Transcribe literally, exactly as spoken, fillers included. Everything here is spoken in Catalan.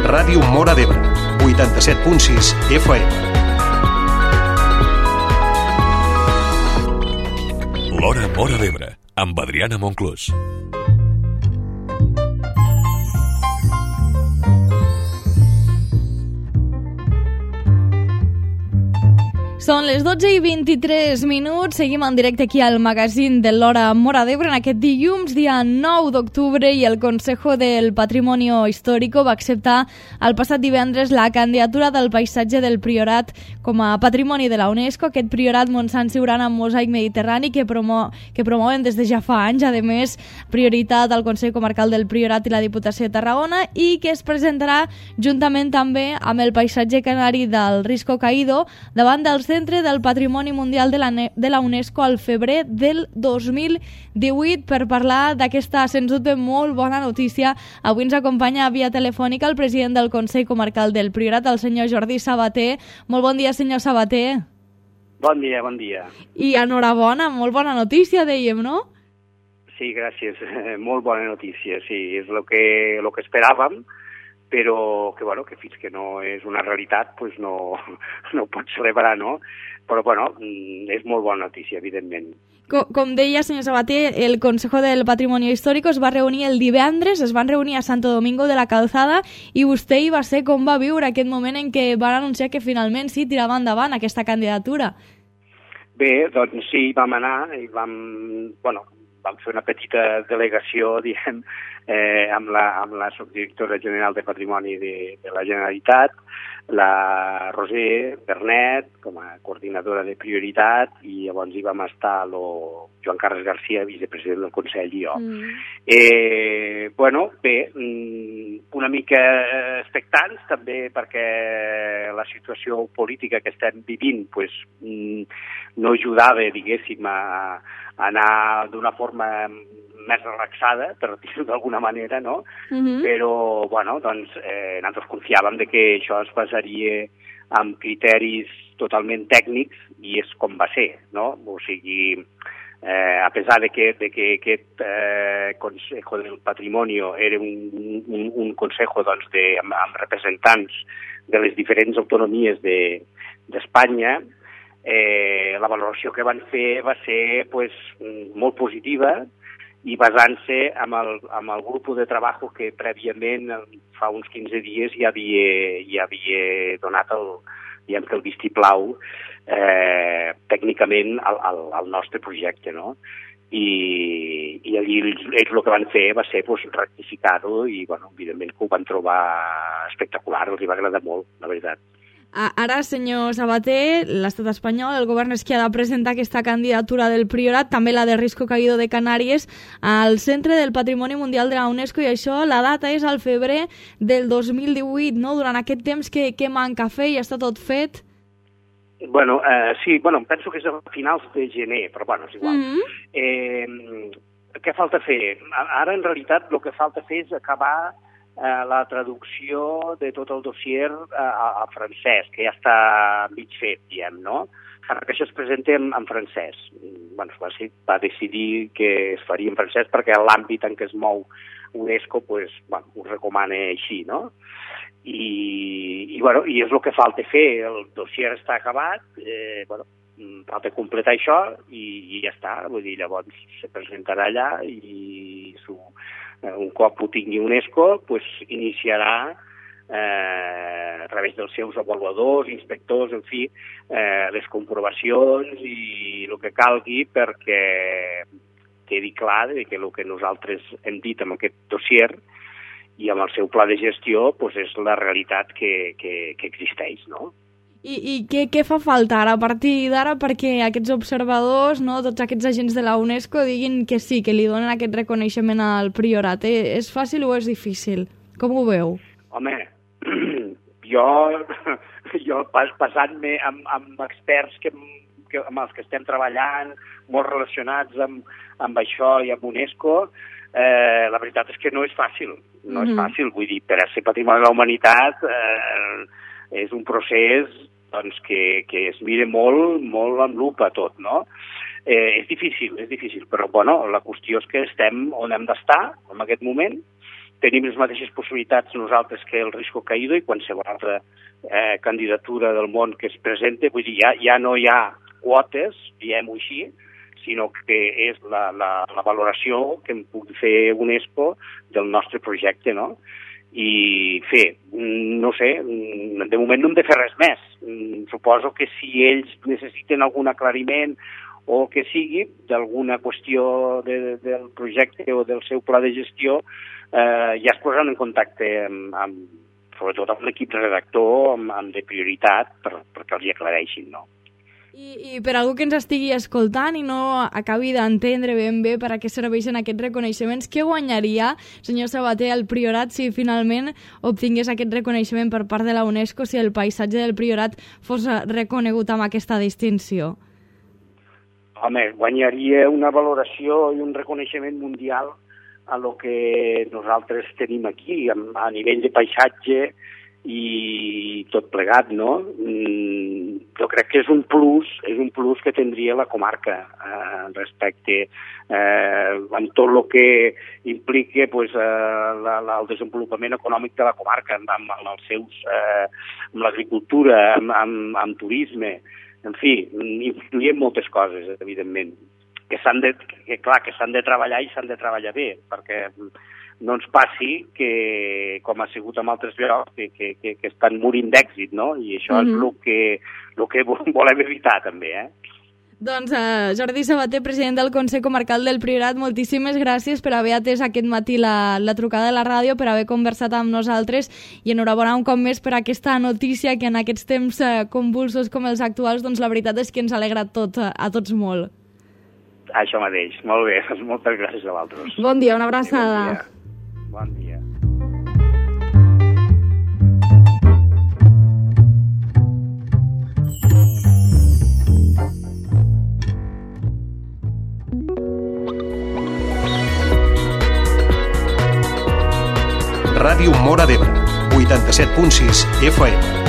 Ràdio Móra d'Ebre, vuitanta-set punt sis F M. L'Hora Móra d'Ebre, amb Adriana Monclús. Són les dotze i vint-i-tres minuts, seguim en directe aquí al magazín de l'Hora Móra d'Ebre en aquest dilluns, dia nou d'octubre, i el Consejo del Patrimonio Histórico va acceptar el passat divendres la candidatura del paisatge del Priorat com a Patrimoni de la UNESCO, aquest Priorat Montsant Siurana amb mosaic mediterrani que, promo que promouen des de ja fa anys, a més, prioritat al Consell Comarcal del Priorat i la Diputació de Tarragona, i que es presentarà juntament també amb el paisatge canari del Risco Caído davant del Centre del Patrimoni Mundial de la, de la UNESCO al febrer del dos mil divuit. Per parlar d'aquesta, sens dubte, molt bona notícia, avui ens acompanya via telefònica el president del Consell Comarcal del Priorat, el senyor Jordi Sabater. Molt bon dia, senyor Sabater. Bon dia, bon dia. I enhorabona, molt bona notícia, dèiem, no? Sí, gràcies. Molt bona notícia, sí. És el que, lo que esperàvem, però que, bueno, que fins que no és una realitat pues no, no ho pots celebrar, no? Però, bueno, és molt bona notícia, evidentment. Com, com deia, senyor Sabater, el Consejo del Patrimonio Histórico es va reunir el divendres, es van reunir a Santo Domingo de la Calzada, i vostè hi va ser. Com va viure aquest moment en què van anunciar que finalment sí tirava endavant aquesta candidatura? Bé, doncs sí, vam anar i vam, bueno, vam fer una petita delegació, diguem, eh, amb, la, amb la subdirectora general de Patrimoni de, de la Generalitat, la Roser Bernet, com a coordinadora de prioritat, i llavors hi vam estar lo Joan Carles García, vicepresident del Consell, i jo. Mm. Eh, bueno, bé, una mica expectants, també, perquè la situació política que estem vivint pues, no ajudava, diguéssim, a, a anar d'una forma més relaxada, per dir-ho d'alguna manera, no? Mm-hmm. Però, bueno, doncs, eh, nosaltres confiàvem de que això es basaria en criteris totalment tècnics, i és com va ser, no? O sigui, eh, a pesar de que, de que aquest eh, Consejo del Patrimonio era un, un, un consejo, doncs, de, amb, amb representants de les diferents autonomies de, d'Espanya, eh, la valoració que van fer va ser, pues, molt positiva, i basant-se amb el, amb el grup de treball que prèviament, fa uns quinze dies, ja havia, ja havia donat el, diguem que el vistiplau eh, tècnicament al, al, al nostre projecte, no? I, i allí ells, ells el que van fer va ser pues, rectificar-ho, i bueno, evidentment que ho van trobar espectacular, els hi va agradar molt, la veritat. Ara, senyor Sabater, l'estat espanyol, el govern és qui ha de presentar aquesta candidatura del Priorat, també la de Risco Caído de Canàries, al Centre del Patrimoni Mundial de la UNESCO, i això, la data és al febrer del dos mil divuit, no? Durant aquest temps, què, què manca fer? Ja està tot fet? Bueno, eh, sí, bueno, penso que és a finals de gener, però bueno, és igual. Mm-hmm. eh, què falta fer? Ara, en realitat, el que falta fer és acabar la traducció de tot el dossier a, a francès, que ja està mig fet, diem, no? Perquè això es presenta en, en francès. Bueno, va, ser, va decidir que es faria en francès perquè l'àmbit en què es mou UNESCO pues, bueno, ho recomana així, no? I, i, bueno, i és el que falta fer. El dossier està acabat, eh, bueno, falta completar això i, i ja està. Vull dir, llavors se presentarà allà i s'ho un cop ho tingui UNESCO, pues, iniciarà eh, a través dels seus avaluadors, inspectors, en fi, eh, les comprovacions i el que calgui perquè quedi clar que el que nosaltres hem dit amb aquest dossier i amb el seu pla de gestió pues, és la realitat que, que, que existeix, no? I, i què, què fa falta ara, a partir d'ara, perquè aquests observadors, no, tots aquests agents de la UNESCO diguin que sí, que li donen aquest reconeixement al Priorat? Eh? És fàcil o és difícil? Com ho veu? Home, jo, jo passant-me amb, amb experts que, que, amb els que estem treballant, molt relacionats amb, amb això i amb UNESCO, eh, la veritat és que no és fàcil. No mm-hmm. és fàcil, vull dir, per a ser patrimoni de la humanitat eh, és un procés doncs, que, que es mira molt, molt amb lupa tot, no? Eh, és difícil, és difícil, però bueno, la qüestió és que estem on hem d'estar en aquest moment tenim les mateixes possibilitats nosaltres que el Risco Caído i qualsevol altra eh, candidatura del món que es presente. Vull dir, ja, ja no hi ha quotes, diguem-ho així, sinó que és la, la, la valoració que en pugui fer UNESCO del nostre projecte, no? I fer, no sé, de moment no hem de fer res més. Suposo que si ells necessiten algun aclariment o que sigui d'alguna qüestió de, del projecte o del seu pla de gestió, eh, ja es posaran en contacte amb, amb, sobretot amb l'equip redactor, amb, amb de prioritat, per, perquè els hi aclareixin, no? I, I per algú que ens estigui escoltant i no acabi d'entendre ben bé per a què serveixen aquests reconeixements, què guanyaria, senyor Sabater, el Priorat si finalment obtingués aquest reconeixement per part de la UNESCO, si el paisatge del Priorat fos reconegut amb aquesta distinció? Home, guanyaria una valoració i un reconeixement mundial a lo que nosaltres tenim aquí, a nivell de paisatge i tot plegat, no? Jo crec que és un plus, és un plus que tindria la comarca eh, respecte eh, amb tot el que implica pues, eh, la, la, el desenvolupament econòmic de la comarca, amb, amb, amb els seus, eh, amb l'agricultura, amb, amb, amb turisme. En fi, influïen moltes coses, evidentment, que s'han de, que, clar, que s'han de treballar i s'han de treballar bé, perquè no ens passi que, com ha sigut en altres llocs, que, que, que, que estan morint d'èxit, no? I això mm-hmm. és el que, el que volem evitar, també, eh? Doncs uh, Jordi Sabater, president del Consell Comarcal del Priorat, moltíssimes gràcies per haver atès aquest matí la, la trucada de la ràdio, per haver conversat amb nosaltres i enhorabona un cop més per aquesta notícia que en aquests temps uh, convulsos com els actuals, doncs la veritat és que ens alegra tot, uh, a tots molt. Això mateix, molt bé, moltes gràcies a vosaltres. Bon dia, una abraçada. Bon dia. Bon dia. Ràdio Móra d'Ebre, vuitanta-set punt sis F M.